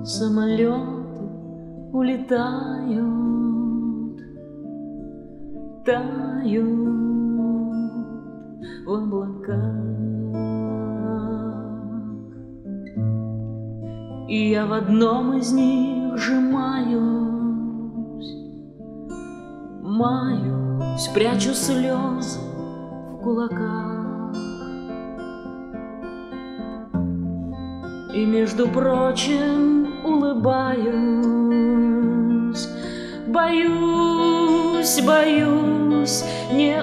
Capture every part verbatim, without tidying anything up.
Самолеты улетают, тают в облаках, и я в одном из них сжимаюсь, маюсь, прячу слезы в кулаках. И, между прочим, улыбаюсь, боюсь, боюсь не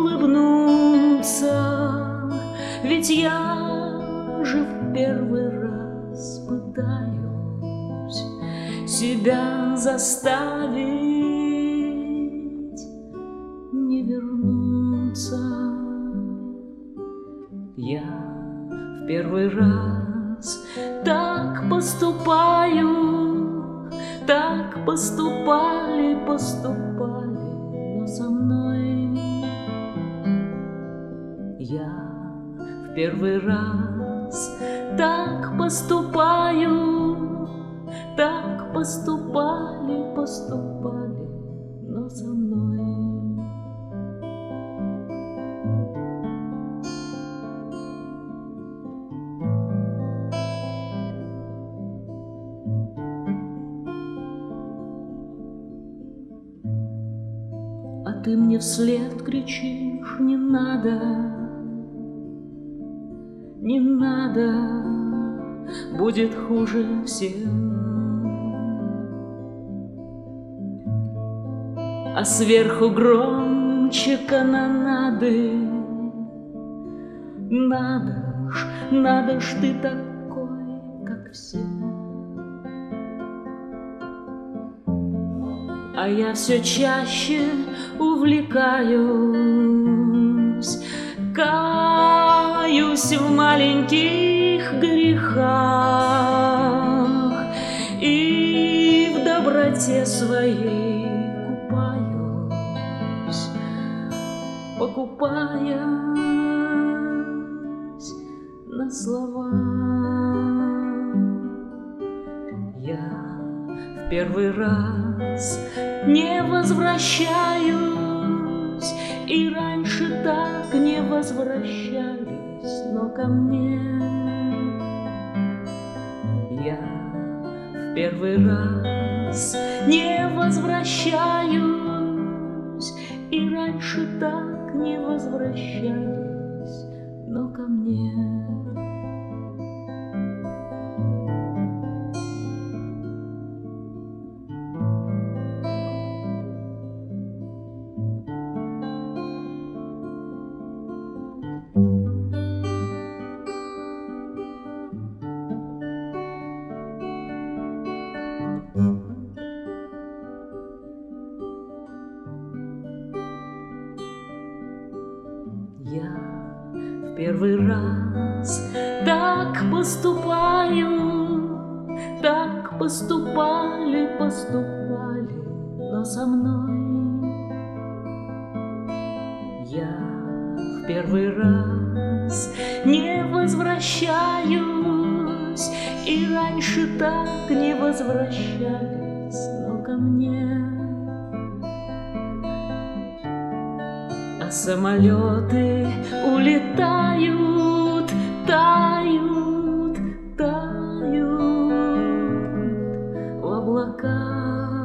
улыбнуться, ведь я же в первый раз пытаюсь себя заставить не вернуться. Я в первый раз так поступаю, так поступали, поступали, но со мной. Я в первый раз так поступаю, так поступали, поступали, но со мной. А ты мне вслед кричишь: не надо, не надо, будет хуже всем. А сверху громче канонады: надо ж, надо ж, ты такой, как все. А я все чаще увлекаюсь, каюсь в маленьких грехах и в доброте своей купаюсь, покупаясь на слова. Я в первый раз не возвращаюсь, и раньше так не возвращались, но ко мне я в первый раз не возвращаюсь, и раньше так не возвращались, но ко мне. Я в первый раз так поступаю, так поступали, поступали, но со мной. Я в первый раз не возвращаюсь, и раньше так не возвращались, но ко мне. А самолеты улетают, тают, тают в облаках,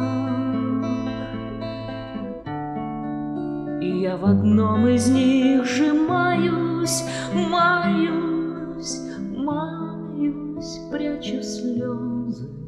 и я в одном из них сжимаюсь, маюсь, маюсь, прячу слезы